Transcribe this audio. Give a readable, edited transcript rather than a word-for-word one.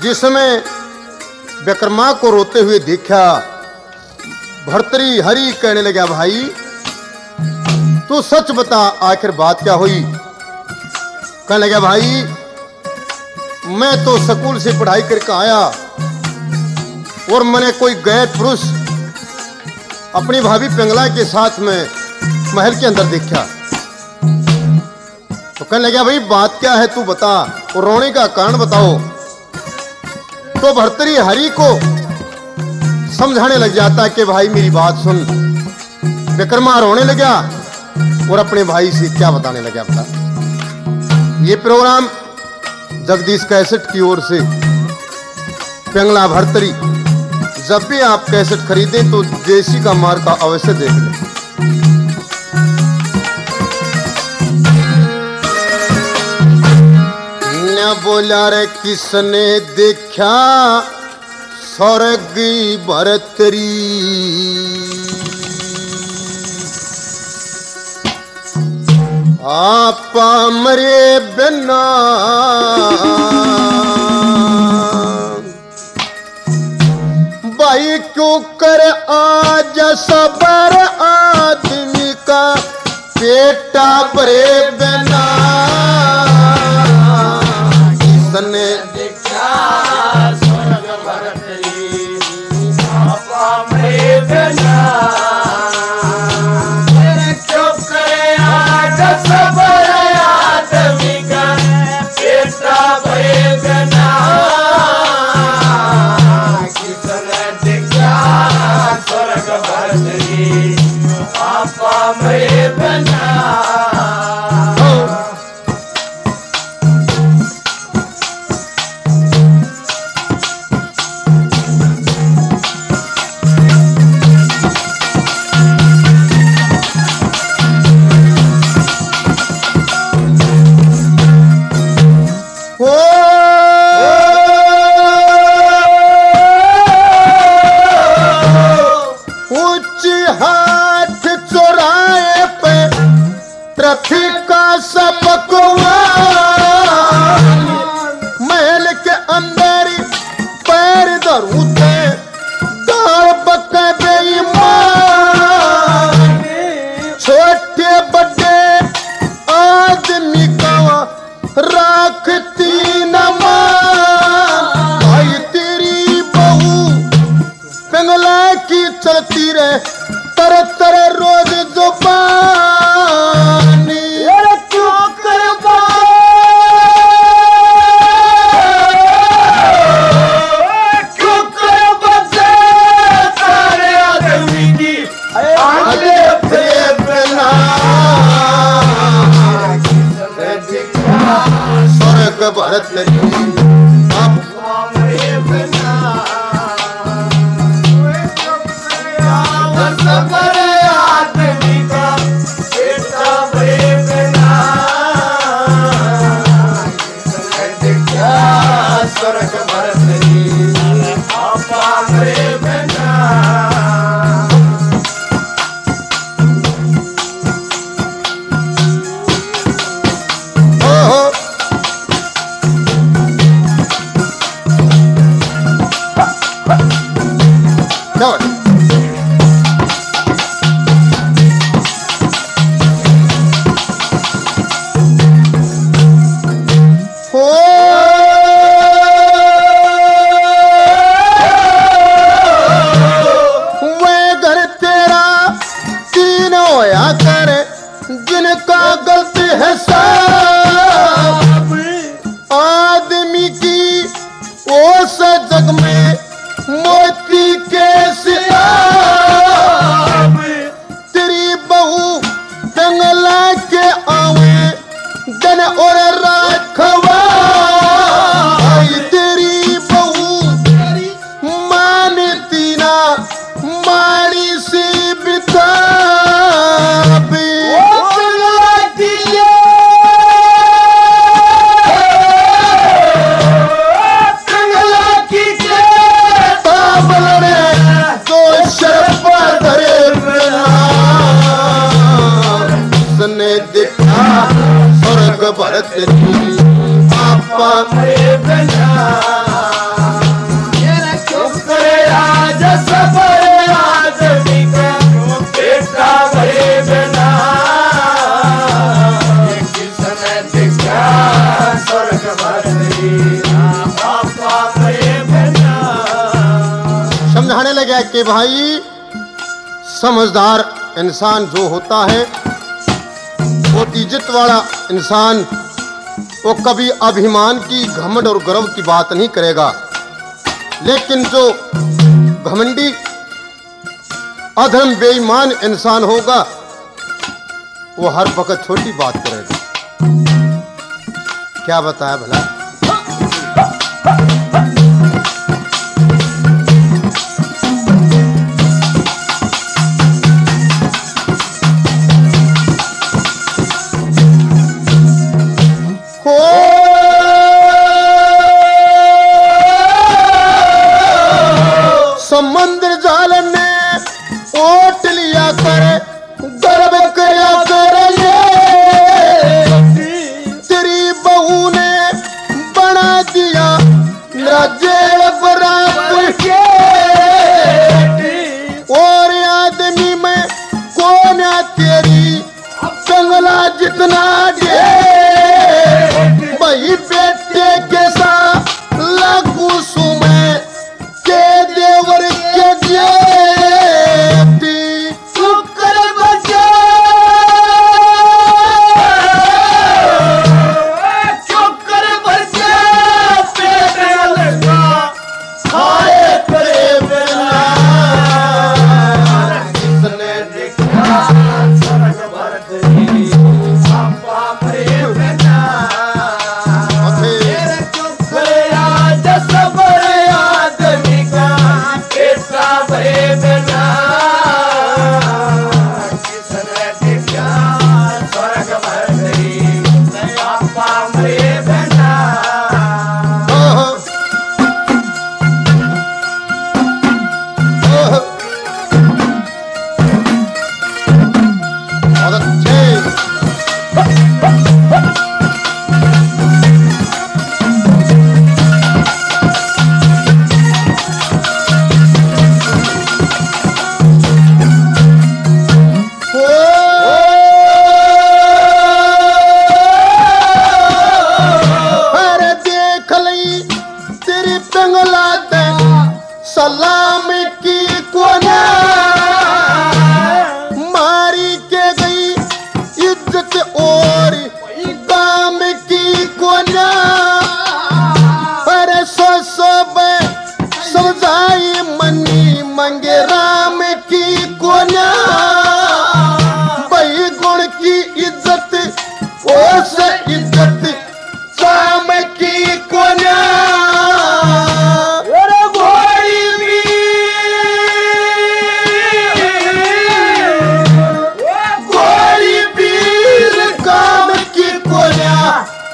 जिसमें विक्रमा को रोते हुए देखा। भर्तरी हरि कहने लगा, भाई तू सच बता, आखिर बात क्या हुई? कहने लगा, भाई मैं तो स्कूल से पढ़ाई करके आया और मैंने कोई गैर पुरुष अपनी भाभी पिंगला के साथ में महल के अंदर देखा। तो कहने लगा, भाई बात क्या है तू बता और रोने का कारण बताओ। तो भर्तरी हरि को समझाने लग जाता कि भाई मेरी बात सुन। विक्रमा रोने लगा और अपने भाई से क्या बताने लगा बता। ये प्रोग्राम जगदीश कैसेट की ओर से पिंगला भर्तरी, जब भी आप कैसेट खरीदें तो देसी का मार्का अवश्य देख लें। न बोला रे किसने देखा स्वर्ग भर्तरी, आपा मरे बिना भाई क्यों कर आज सबर आदमी का बेटा भरे बिना। किसने देखा स्वर्ग भर्तरी, आपा मरे बिना महल के अंदर पैर धरूते दाल बके बेईमान, छोटे बड़े आदमी का राखती न मान। भाई तेरी बहू पिंगला की चलती रहे तर तर रोज जुबानी। भर्तरी जिनका गलती है सब आदमी की ओस जग में मोती के सियाब। तेरी बहू पिंगला के आवे दिन और रात खवाई। तेरी बहू मानती ना मारी सी बिता देखा स्वर्ग भर्तरी, आपा मरे बिना। समझाने लगा कि भाई समझदार इंसान जो होता है वो इज्जत वाला इंसान, वो कभी अभिमान की, घमंड और गर्व की बात नहीं करेगा। लेकिन जो घमंडी, अधर्म, बेईमान इंसान होगा वो हर वक्त छोटी बात करेगा। क्या बताया भला? समुद्र जाल ने ओट लिया कर, गर्व किया कर, ये तेरी बहू ने बना दिया जेल बराबर के। और आदमी में कौन है तेरी कंगला जितना दे, भाई बेटे के साथ लागू सुमे के देवर के जेती शुक्र बजा, शुक्र बजा पेट लगा खाए करे बिना, किसने देखा सरग बरतरी आपा मरे बिना, तेरे चुप याद सबर आदमी का पेटा भरे बिना, किसने देखा स्वर्ग बरतरी आपा मरे बिना। बहुत अच्छे। अरे देख लई तेरी पिंगला ते सलाम की कोना, मारी के गई इज्जत और काम की कोना। अरे सो समझाई मनी मंगे राम की कोना, भाई गुण की इज्जत ओस इज्जत काम की कोना। गोरी वीर काम की कोना,